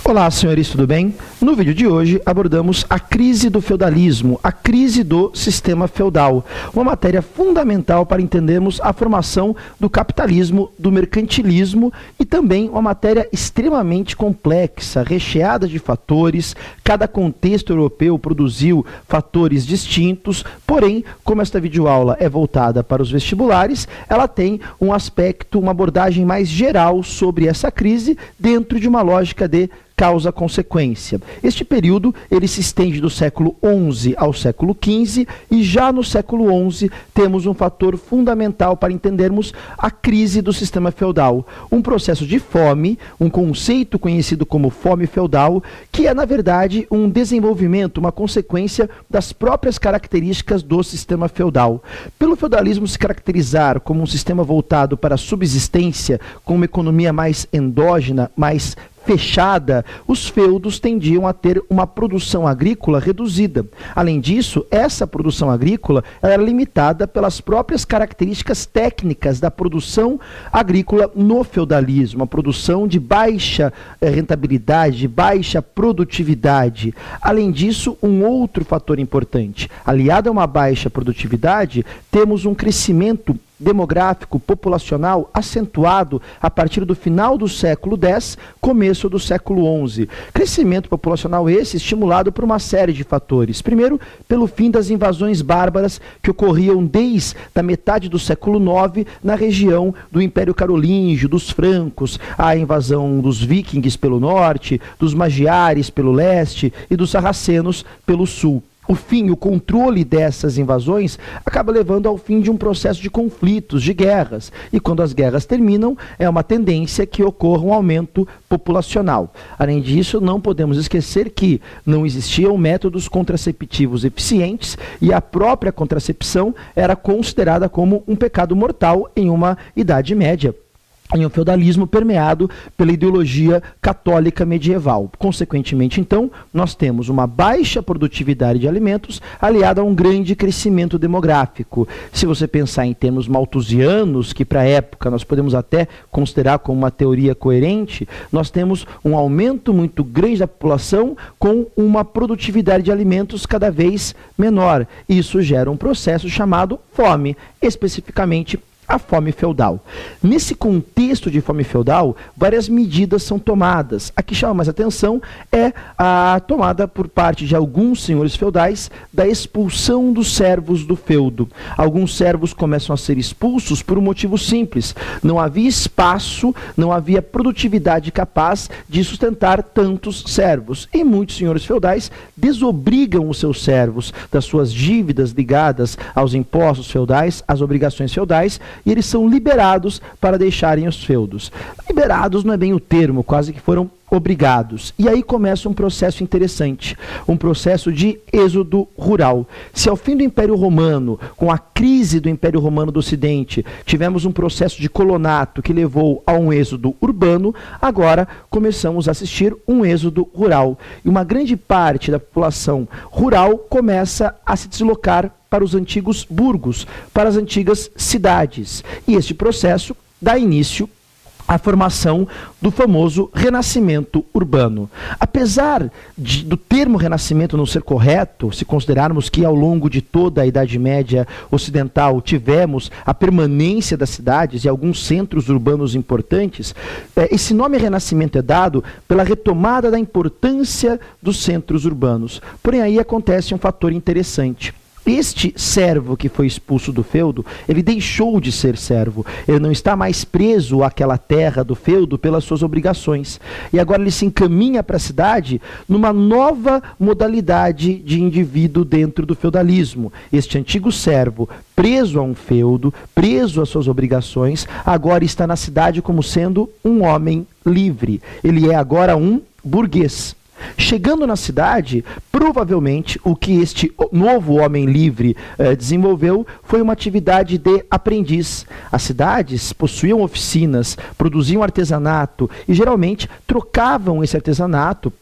Olá, senhores, tudo bem? No vídeo de hoje abordamos a crise do feudalismo, a crise do sistema feudal, uma matéria fundamental para entendermos a formação do capitalismo, do mercantilismo e também uma matéria extremamente complexa, recheada de fatores. Cada contexto europeu produziu fatores distintos, porém, como esta videoaula é voltada para os vestibulares, ela tem um aspecto, uma abordagem mais geral sobre essa crise dentro de uma lógica de causa-consequência. Este período ele se estende do século XI ao século XV e já no século XI temos um fator fundamental para entendermos a crise do sistema feudal. Um processo de fome, um conceito conhecido como fome feudal, que é na verdade um desenvolvimento, uma consequência das próprias características do sistema feudal. Pelo feudalismo se caracterizar como um sistema voltado para a subsistência, com uma economia mais endógena, mais fechada, os feudos tendiam a ter uma produção agrícola reduzida. Além disso, essa produção agrícola era limitada pelas próprias características técnicas da produção agrícola no feudalismo, uma produção de baixa rentabilidade, de baixa produtividade. Além disso, um outro fator importante, aliado a uma baixa produtividade, temos um crescimento demográfico, populacional, acentuado a partir do final do século X, começo do século XI. Crescimento populacional esse estimulado por uma série de fatores. Primeiro, pelo fim das invasões bárbaras que ocorriam desde a metade do século IX na região do Império Carolíngio, dos francos, a invasão dos vikings pelo norte, dos magiares pelo leste e dos sarracenos pelo sul. O fim, o controle dessas invasões acaba levando ao fim de um processo de conflitos, de guerras. E quando as guerras terminam, é uma tendência que ocorra um aumento populacional. Além disso, não podemos esquecer que não existiam métodos contraceptivos eficientes e a própria contracepção era considerada como um pecado mortal em uma Idade Média, em um feudalismo permeado pela ideologia católica medieval. Consequentemente, então, nós temos uma baixa produtividade de alimentos aliada a um grande crescimento demográfico. Se você pensar em termos malthusianos, que para a época nós podemos até considerar como uma teoria coerente, nós temos um aumento muito grande da população com uma produtividade de alimentos cada vez menor. Isso gera um processo chamado fome, especificamente a fome feudal. Nesse contexto de fome feudal, várias medidas são tomadas. A que chama mais atenção é a tomada por parte de alguns senhores feudais da expulsão dos servos do feudo. Alguns servos começam a ser expulsos por um motivo simples. Não havia espaço, não havia produtividade capaz de sustentar tantos servos. E muitos senhores feudais desobrigam os seus servos das suas dívidas ligadas aos impostos feudais, às obrigações feudais, e eles são liberados para deixarem os feudos. Liberados não é bem o termo, quase que foram obrigados. E aí começa um processo interessante, um processo de êxodo rural. Se ao fim do Império Romano, com a crise do Império Romano do Ocidente, tivemos um processo de colonato que levou a um êxodo urbano, agora começamos a assistir um êxodo rural. E uma grande parte da população rural começa a se deslocar para os antigos burgos, para as antigas cidades. E este processo dá início à formação do famoso renascimento urbano. Apesar do termo renascimento não ser correto, se considerarmos que ao longo de toda a Idade Média ocidental tivemos a permanência das cidades e alguns centros urbanos importantes, esse nome renascimento é dado pela retomada da importância dos centros urbanos. Porém, aí acontece um fator interessante. Este servo que foi expulso do feudo, ele deixou de ser servo. Ele não está mais preso àquela terra do feudo pelas suas obrigações. E agora ele se encaminha para a cidade numa nova modalidade de indivíduo dentro do feudalismo. Este antigo servo, preso a um feudo, preso às suas obrigações, agora está na cidade como sendo um homem livre. Ele é agora um burguês. Chegando na cidade, provavelmente o que este novo homem livre desenvolveu foi uma atividade de aprendiz. As cidades possuíam oficinas, produziam artesanato e geralmente trocavam esse artesanato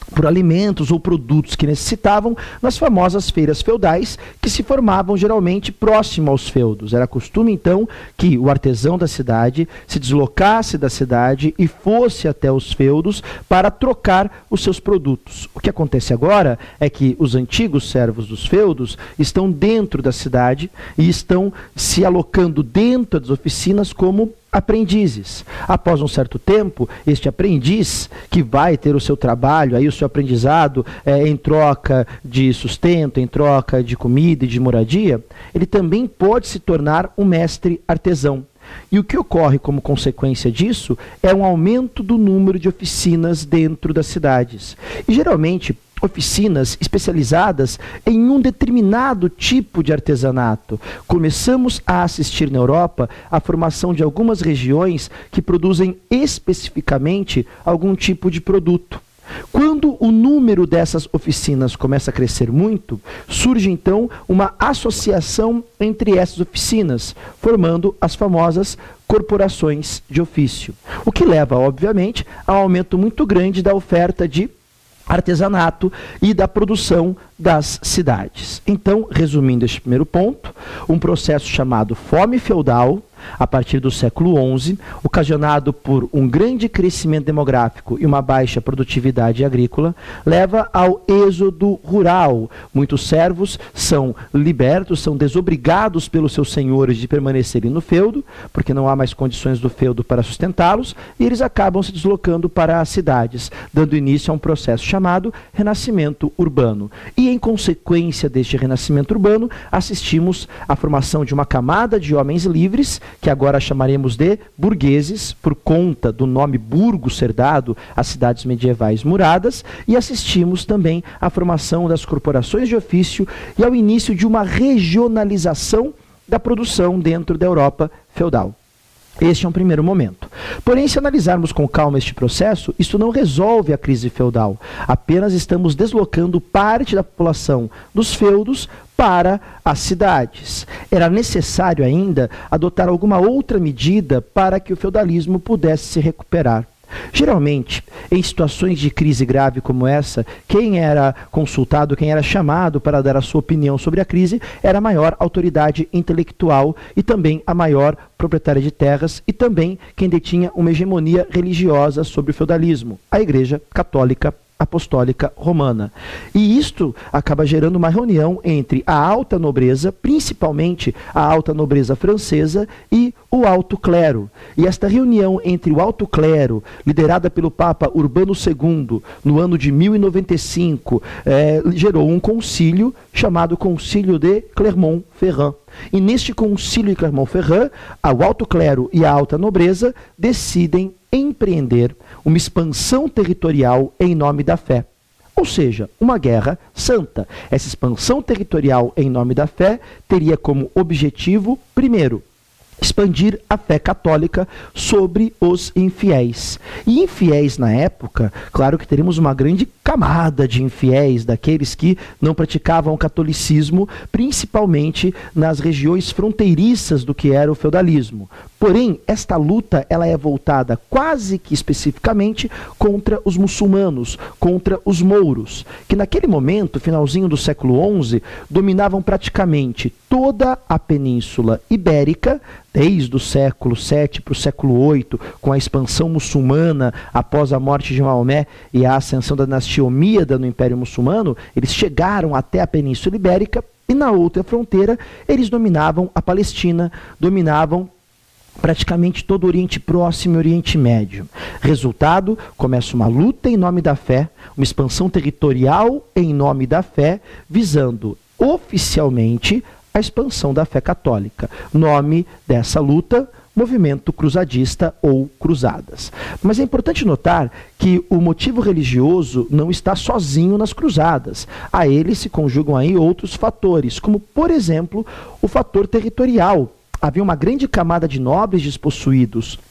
por alimentos ou produtos que necessitavam nas famosas feiras feudais que se formavam geralmente próximo aos feudos. Era costume então que o artesão da cidade se deslocasse da cidade e fosse até os feudos para trocar os seus produtos. O que acontece agora é que os antigos servos dos feudos estão dentro da cidade e estão se alocando dentro das oficinas como aprendizes. Após um certo tempo, este aprendiz, que vai ter o seu trabalho, aí o seu aprendizado em troca de sustento, em troca de comida e de moradia, ele também pode se tornar um mestre artesão. E o que ocorre como consequência disso é um aumento do número de oficinas dentro das cidades. E geralmente, oficinas especializadas em um determinado tipo de artesanato. Começamos a assistir na Europa a formação de algumas regiões que produzem especificamente algum tipo de produto. Quando o número dessas oficinas começa a crescer muito, surge então uma associação entre essas oficinas, formando as famosas corporações de ofício. O que leva, obviamente, a um aumento muito grande da oferta de artesanato e da produção das cidades. Então, resumindo este primeiro ponto, um processo chamado fome feudal, a partir do século XI, ocasionado por um grande crescimento demográfico e uma baixa produtividade agrícola, leva ao êxodo rural. Muitos servos são libertos, são desobrigados pelos seus senhores de permanecerem no feudo, porque não há mais condições do feudo para sustentá-los, e eles acabam se deslocando para as cidades, dando início a um processo chamado renascimento urbano. E em consequência deste renascimento urbano, assistimos à formação de uma camada de homens livres, que agora chamaremos de burgueses, por conta do nome burgo ser dado às cidades medievais muradas, e assistimos também à formação das corporações de ofício e ao início de uma regionalização da produção dentro da Europa feudal. Este é um primeiro momento. Porém, se analisarmos com calma este processo, isso não resolve a crise feudal. Apenas estamos deslocando parte da população dos feudos para as cidades. Era necessário ainda adotar alguma outra medida para que o feudalismo pudesse se recuperar. Geralmente, em situações de crise grave como essa, quem era consultado, quem era chamado para dar a sua opinião sobre a crise, era a maior autoridade intelectual e também a maior proprietária de terras e também quem detinha uma hegemonia religiosa sobre o feudalismo, a Igreja Católica Apostólica Romana. E isto acaba gerando uma reunião entre a alta nobreza, principalmente a alta nobreza francesa, e o alto clero. E esta reunião entre o alto clero, liderada pelo Papa Urbano II, no ano de 1095, gerou um concílio chamado Concílio de Clermont-Ferrand. E neste concílio de Clermont-Ferrand, o alto clero e a alta nobreza decidem empreender uma expansão territorial em nome da fé. Ou seja, uma guerra santa. Essa expansão territorial em nome da fé teria como objetivo, primeiro, expandir a fé católica sobre os infiéis. E infiéis na época, claro que teríamos uma grande camada de infiéis, daqueles que não praticavam o catolicismo, principalmente nas regiões fronteiriças do que era o feudalismo. Porém, esta luta ela é voltada quase que especificamente contra os muçulmanos, contra os mouros, que naquele momento, finalzinho do século XI, dominavam praticamente toda a Península Ibérica, desde o século VII para o século VIII, com a expansão muçulmana após a morte de Maomé e a ascensão da dinastia Omíada no Império Muçulmano, eles chegaram até a Península Ibérica e na outra fronteira eles dominavam a Palestina, dominavam praticamente todo o Oriente Próximo e Oriente Médio. Resultado, começa uma luta em nome da fé, uma expansão territorial em nome da fé, visando oficialmente a expansão da fé católica. Nome dessa luta, movimento cruzadista ou cruzadas. Mas é importante notar que o motivo religioso não está sozinho nas cruzadas. A ele se conjugam aí outros fatores, como, por exemplo, o fator territorial. Havia uma grande camada de nobres despossuídos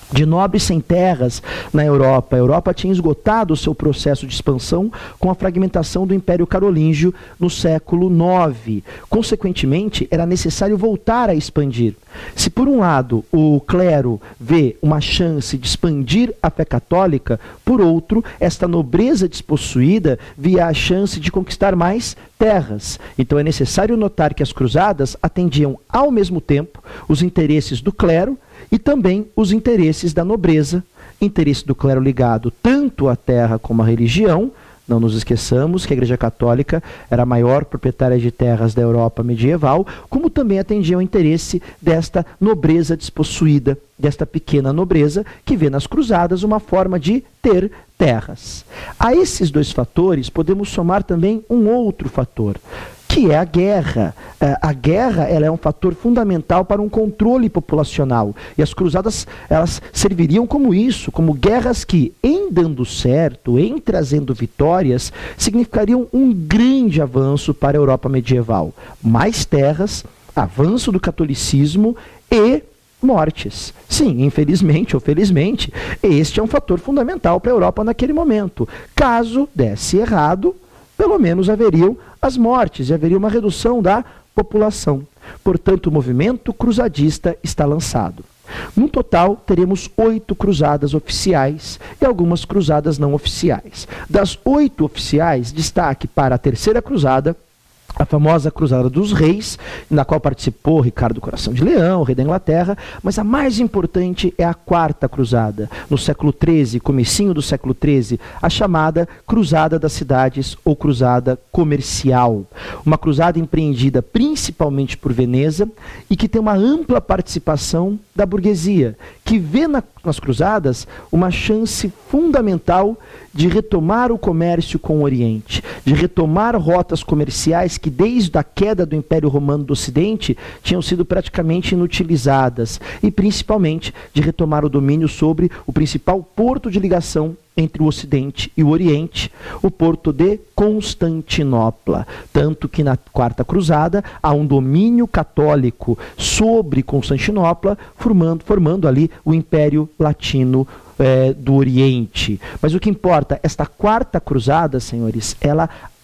de nobres sem terras na Europa. A Europa tinha esgotado o seu processo de expansão com a fragmentação do Império Carolíngio no século IX. Consequentemente, era necessário voltar a expandir. Se por um lado o clero vê uma chance de expandir a fé católica, por outro, esta nobreza despossuída via a chance de conquistar mais terras. Então é necessário notar que as cruzadas atendiam ao mesmo tempo os interesses do clero e também os interesses da nobreza, interesse do clero ligado tanto à terra como à religião. Não nos esqueçamos que a Igreja Católica era a maior proprietária de terras da Europa medieval, como também atendia ao interesse desta nobreza despossuída, desta pequena nobreza que vê nas cruzadas uma forma de ter terras. A esses dois fatores podemos somar também um outro fator, que é a guerra. A guerra, ela é um fator fundamental para um controle populacional. E as cruzadas, elas serviriam como isso, como guerras que, em dando certo, em trazendo vitórias, significariam um grande avanço para a Europa medieval. Mais terras, avanço do catolicismo e mortes. Sim, infelizmente ou felizmente, este é um fator fundamental para a Europa naquele momento. Caso desse errado, pelo menos haveriam as mortes e haveria uma redução da população. Portanto, o movimento cruzadista está lançado. No total, teremos 8 cruzadas oficiais e algumas cruzadas não oficiais. Das 8 oficiais, destaque para a Terceira Cruzada, a famosa Cruzada dos Reis, na qual participou Ricardo Coração de Leão, rei da Inglaterra, mas a mais importante é a Quarta Cruzada, no século XIII, comecinho do século XIII, a chamada Cruzada das Cidades ou Cruzada Comercial. Uma cruzada empreendida principalmente por Veneza e que tem uma ampla participação da burguesia, que vê nas cruzadas uma chance fundamental de retomar o comércio com o Oriente, de retomar rotas comerciais que desde a queda do Império Romano do Ocidente tinham sido praticamente inutilizadas e principalmente de retomar o domínio sobre o principal porto de ligação entre o Ocidente e o Oriente, o porto de Constantinopla. Tanto que na Quarta Cruzada há um domínio católico sobre Constantinopla, formando ali o Império Latino do Oriente. Mas o que importa, esta Quarta Cruzada, senhores, ela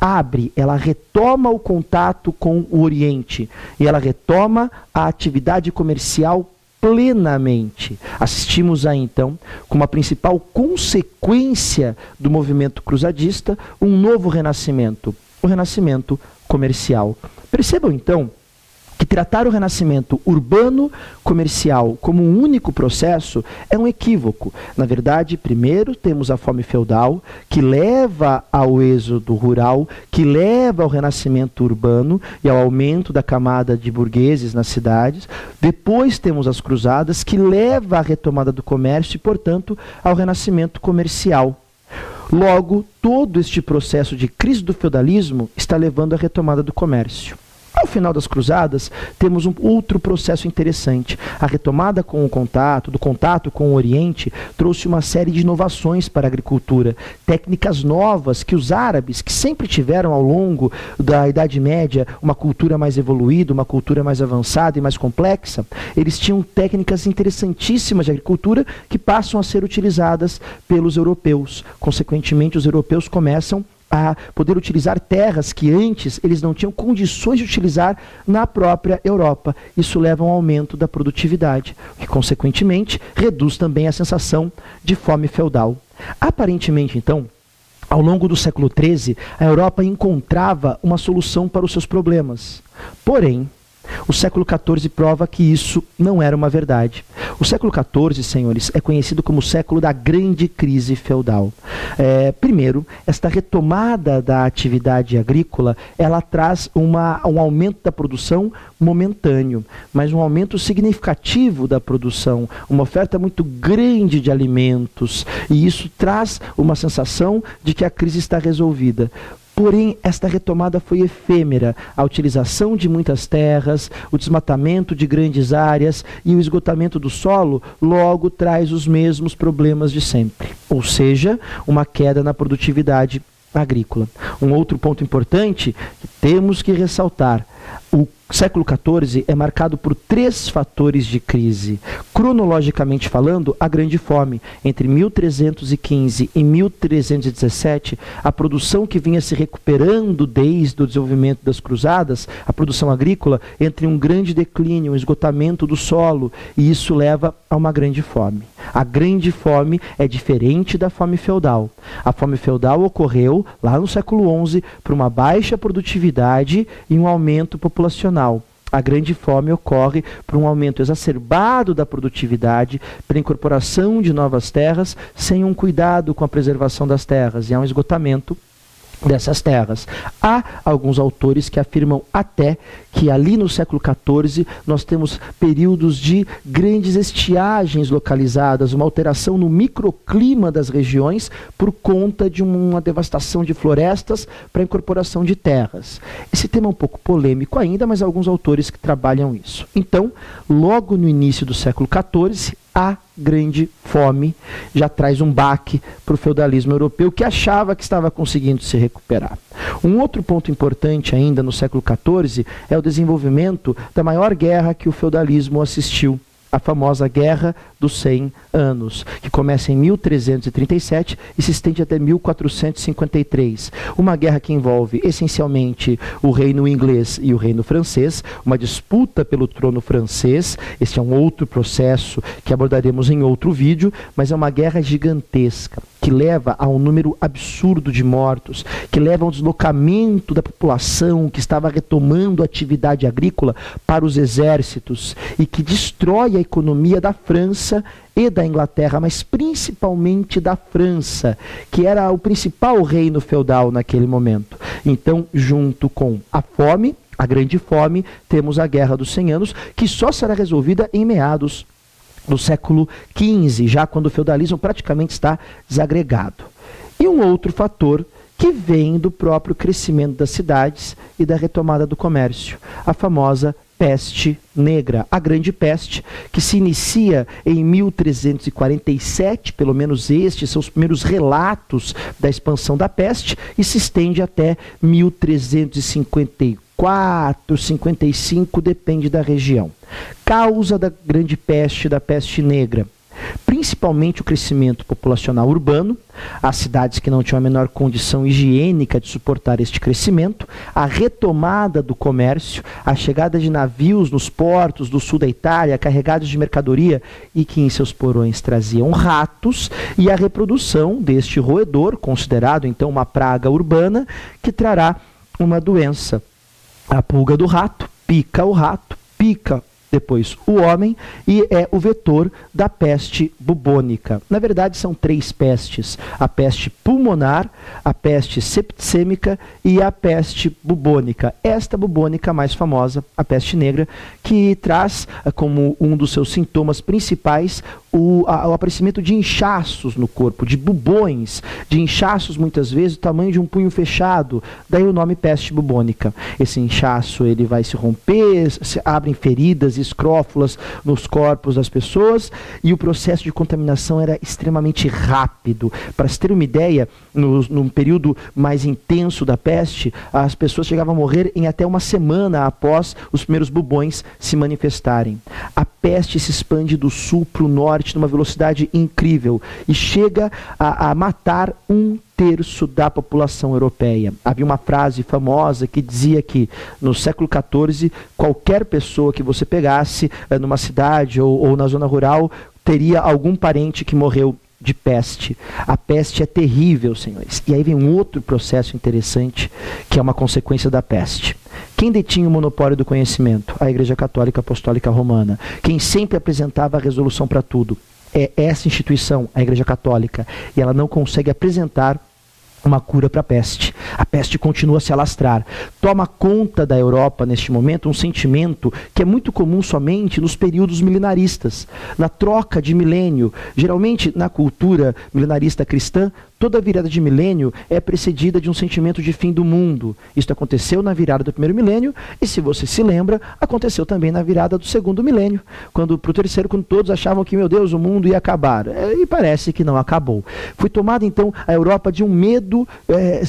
retoma o contato com o Oriente e ela retoma a atividade comercial plenamente. Assistimos aí, então, como a principal consequência do movimento cruzadista, um novo renascimento, o renascimento comercial. Percebam, então, que tratar o renascimento urbano-comercial como um único processo é um equívoco. Na verdade, primeiro temos a fome feudal, que leva ao êxodo rural, que leva ao renascimento urbano e ao aumento da camada de burgueses nas cidades. Depois temos as cruzadas, que leva à retomada do comércio e, portanto, ao renascimento comercial. Logo, todo este processo de crise do feudalismo está levando à retomada do comércio. Ao final das cruzadas, temos um outro processo interessante. A retomada com o contato, do contato com o Oriente, trouxe uma série de inovações para a agricultura. Técnicas novas que os árabes, que sempre tiveram ao longo da Idade Média uma cultura mais evoluída, uma cultura mais avançada e mais complexa, eles tinham técnicas interessantíssimas de agricultura que passam a ser utilizadas pelos europeus. Consequentemente, os europeus começam a poder utilizar terras que antes eles não tinham condições de utilizar na própria Europa. Isso leva a um aumento da produtividade, o que consequentemente reduz também a sensação de fome feudal. Aparentemente, então, ao longo do século XIII, a Europa encontrava uma solução para os seus problemas. Porém, o século XIV prova que isso não era uma verdade. O século XIV, senhores, é conhecido como o século da grande crise feudal. Primeiro, esta retomada da atividade agrícola, ela traz um aumento da produção momentâneo, mas um aumento significativo da produção, uma oferta muito grande de alimentos, e isso traz uma sensação de que a crise está resolvida. Porém, esta retomada foi efêmera. A utilização de muitas terras, o desmatamento de grandes áreas e o esgotamento do solo logo traz os mesmos problemas de sempre. Ou seja, uma queda na produtividade agrícola. Um outro ponto importante que temos que ressaltar O século XIV é marcado por 3 fatores de crise. Cronologicamente falando, a Grande Fome. Entre 1315 e 1317, a produção que vinha se recuperando desde o desenvolvimento das cruzadas, a produção agrícola, entra em um grande declínio, um esgotamento do solo, e isso leva a uma grande fome. A Grande Fome é diferente da fome feudal. A fome feudal ocorreu lá no século XI por uma baixa produtividade e um aumento populacional. A Grande Fome ocorre por um aumento exacerbado da produtividade, pela incorporação de novas terras, sem um cuidado com a preservação das terras, e há um esgotamento dessas terras. Há alguns autores que afirmam até que ali no século XIV nós temos períodos de grandes estiagens localizadas, uma alteração no microclima das regiões por conta de uma devastação de florestas para a incorporação de terras. Esse tema é um pouco polêmico ainda, mas há alguns autores que trabalham isso. Então, logo no início do século XIV, a Grande Fome já traz um baque para o feudalismo europeu, que achava que estava conseguindo se recuperar. Um outro ponto importante ainda no século XIV é o desenvolvimento da maior guerra que o feudalismo assistiu, a famosa Guerra dos 100 Anos, que começa em 1337 e se estende até 1453. Uma guerra que envolve essencialmente o reino inglês e o reino francês, uma disputa pelo trono francês. Este é um outro processo que abordaremos em outro vídeo, mas é uma guerra gigantesca, que leva a um número absurdo de mortos, que leva ao deslocamento da população que estava retomando a atividade agrícola para os exércitos e que destrói a economia da França e da Inglaterra, mas principalmente da França, que era o principal reino feudal naquele momento. Então, junto com a fome, a Grande Fome, temos a Guerra dos 100 Anos, que só será resolvida em meados do século XV, já quando o feudalismo praticamente está desagregado. E um outro fator que vem do próprio crescimento das cidades e da retomada do comércio, a famosa peste negra, a Grande Peste, que se inicia em 1347, pelo menos estes são os primeiros relatos da expansão da peste, e se estende até 1354, 55, depende da região. Causa da Grande Peste, da peste negra: principalmente o crescimento populacional urbano, as cidades que não tinham a menor condição higiênica de suportar este crescimento, a retomada do comércio, a chegada de navios nos portos do sul da Itália carregados de mercadoria e que em seus porões traziam ratos, e a reprodução deste roedor, considerado então uma praga urbana, que trará uma doença. A pulga do rato pica o rato, pica depois o homem, e é o vetor da peste bubônica. Na verdade, são 3 pestes: a peste pulmonar, a peste septicêmica e a peste bubônica. Esta bubônica mais famosa, a peste negra, que traz como um dos seus sintomas principais o aparecimento de inchaços no corpo, de bubões, de inchaços muitas vezes do tamanho de um punho fechado, daí o nome peste bubônica. Esse inchaço ele vai se romper, se abrem feridas e escrófulas nos corpos das pessoas, e o processo de contaminação era extremamente rápido. Para se ter uma ideia, no período mais intenso da peste, as pessoas chegavam a morrer em até uma semana após os primeiros bubões se manifestarem. A peste se expande do sul para o norte numa velocidade incrível e chega a matar 1/3 da população europeia. Havia uma frase famosa que dizia que no século XIV, qualquer pessoa que você pegasse numa cidade ou na zona rural teria algum parente que morreu de peste. A peste é terrível, senhores. E aí vem um outro processo interessante, que é uma consequência da peste. Quem detinha o monopólio do conhecimento? A Igreja Católica Apostólica Romana. Quem sempre apresentava a resolução para tudo é essa instituição, a Igreja Católica. E ela não consegue apresentar uma cura para a peste. A peste continua a se alastrar. Toma conta da Europa neste momento um sentimento que é muito comum somente nos períodos milenaristas, na troca de milênio. Geralmente, na cultura milenarista cristã, toda virada de milênio é precedida de um sentimento de fim do mundo. Isto aconteceu na virada do primeiro milênio e, se você se lembra, aconteceu também na virada do segundo milênio, quando para o terceiro, quando todos achavam que, meu Deus, o mundo ia acabar. E parece que não acabou. Foi tomada então a Europa de um medo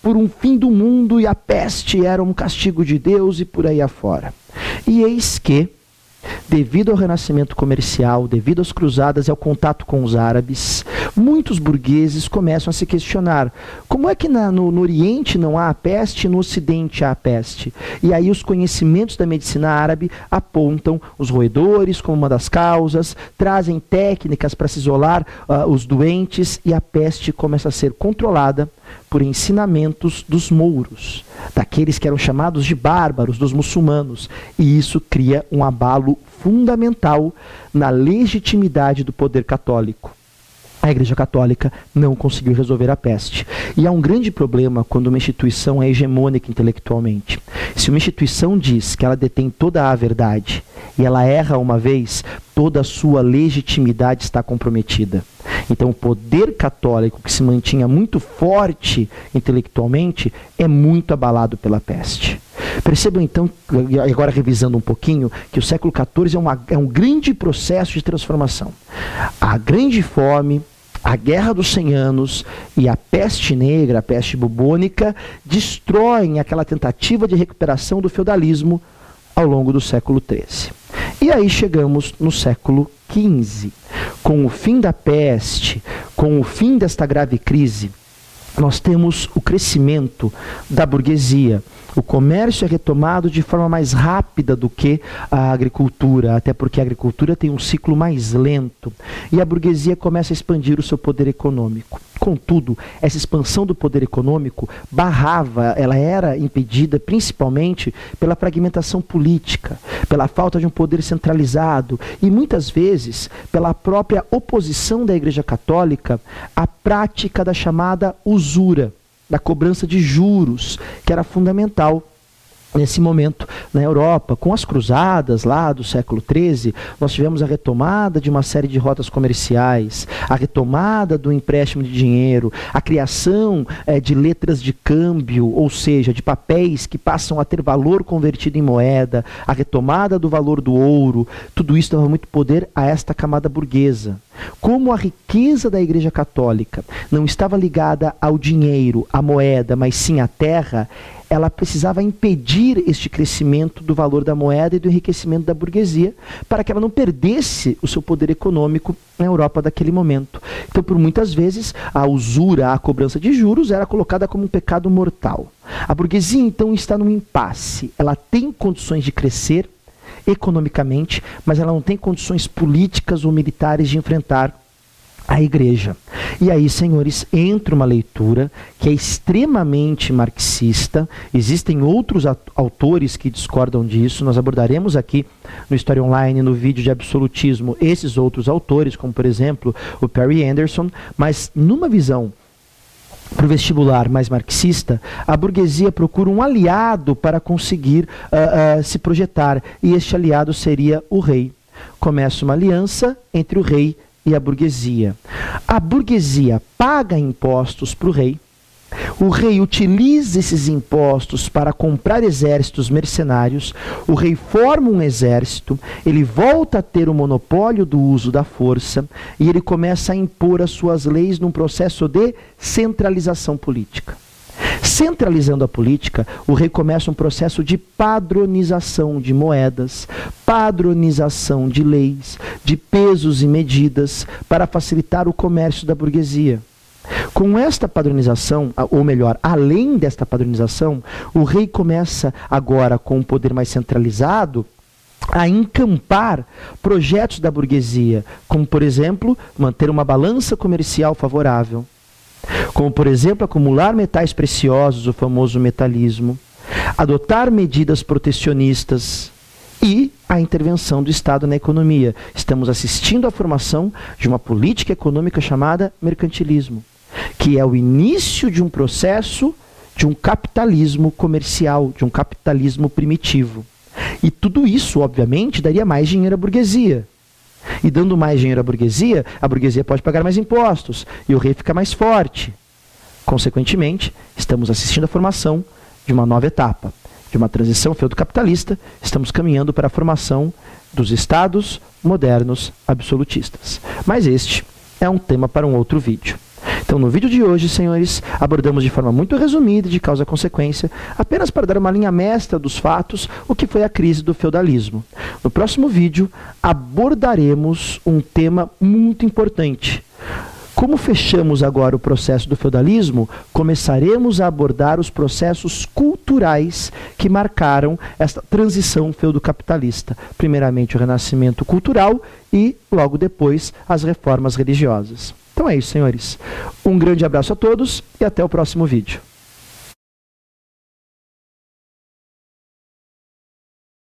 por um fim do mundo e a peste era um castigo de Deus e por aí afora. E eis que, devido ao renascimento comercial, devido às cruzadas e ao contato com os árabes, muitos burgueses começam a se questionar: como é que no Oriente não há a peste e no Ocidente há a peste? E aí os conhecimentos da medicina árabe apontam os roedores como uma das causas, trazem técnicas para se isolar os doentes, e a peste começa a ser controlada por ensinamentos dos mouros, daqueles que eram chamados de bárbaros, dos muçulmanos, e isso cria um abalo fundamental na legitimidade do poder católico. A Igreja Católica não conseguiu resolver a peste. E há um grande problema quando uma instituição é hegemônica intelectualmente. Se uma instituição diz que ela detém toda a verdade e ela erra uma vez, toda a sua legitimidade está comprometida. Então o poder católico, que se mantinha muito forte intelectualmente, é muito abalado pela peste. Percebam então, agora revisando um pouquinho, que o século XIV é um grande processo de transformação. A grande fome, a Guerra dos 100 Anos e a peste negra, a peste bubônica, destroem aquela tentativa de recuperação do feudalismo ao longo do século XIII. E aí chegamos no século XV. Com o fim da peste, com o fim desta grave crise, nós temos o crescimento da burguesia. O comércio é retomado de forma mais rápida do que a agricultura, até porque a agricultura tem um ciclo mais lento. E a burguesia começa a expandir o seu poder econômico. Contudo, essa expansão do poder econômico ela era impedida principalmente pela fragmentação política, pela falta de um poder centralizado e muitas vezes pela própria oposição da Igreja Católica à prática da chamada usura, da cobrança de juros, que era fundamental nesse momento na Europa. Com as cruzadas lá do século XIII, nós tivemos a retomada de uma série de rotas comerciais, a retomada do empréstimo de dinheiro, a criação de letras de câmbio, ou seja, de papéis que passam a ter valor convertido em moeda, a retomada do valor do ouro. Tudo isso dava muito poder a esta camada burguesa. Como a riqueza da Igreja Católica não estava ligada ao dinheiro, à moeda, mas sim à terra, ela precisava impedir este crescimento do valor da moeda e do enriquecimento da burguesia, para que ela não perdesse o seu poder econômico na Europa daquele momento. Então, por muitas vezes, a usura, a cobrança de juros era colocada como um pecado mortal. A burguesia, então, está num impasse. Ela tem condições de crescer economicamente, mas ela não tem condições políticas ou militares de enfrentar a Igreja. E aí, senhores, entra uma leitura que é extremamente marxista. Existem outros autores que discordam disso. Nós abordaremos aqui no História Online, no vídeo de absolutismo, esses outros autores, como por exemplo o Perry Anderson, mas numa visão para o vestibular mais marxista, a burguesia procura um aliado para conseguir se projetar, e este aliado seria o rei. Começa uma aliança entre o rei e a burguesia. A burguesia paga impostos para o rei rei utiliza esses impostos para comprar exércitos mercenários, o rei forma um exército, ele volta a ter o monopólio do uso da força e ele começa a impor as suas leis num processo de centralização política. Centralizando a política, o rei começa um processo de padronização de moedas, padronização de leis, de pesos e medidas, para facilitar o comércio da burguesia. Com esta padronização, ou melhor, além desta padronização, o rei começa agora, com um poder mais centralizado, a encampar projetos da burguesia, como, por exemplo, manter uma balança comercial favorável, como, por exemplo, acumular metais preciosos, o famoso metalismo, adotar medidas protecionistas e a intervenção do Estado na economia. Estamos assistindo à formação de uma política econômica chamada mercantilismo, que é o início de um processo de um capitalismo comercial, de um capitalismo primitivo. E tudo isso, obviamente, daria mais dinheiro à burguesia. E dando mais dinheiro à burguesia, a burguesia pode pagar mais impostos e o rei fica mais forte. Consequentemente, estamos assistindo à formação de uma nova etapa, de uma transição feudo-capitalista. Estamos caminhando para a formação dos estados modernos absolutistas. Mas este é um tema para um outro vídeo. Então, Então, no vídeo de hoje, senhores, abordamos de forma muito resumida, de causa e consequência, apenas para dar uma linha mestra dos fatos, o que foi a crise do feudalismo. No próximo vídeo, abordaremos um tema muito importante. Como fechamos agora o processo do feudalismo, começaremos a abordar os processos culturais que marcaram esta transição feudo-capitalista. Primeiramente o renascimento cultural e, logo depois, as reformas religiosas. Então é isso, senhores. Um grande abraço a todos e até o próximo vídeo.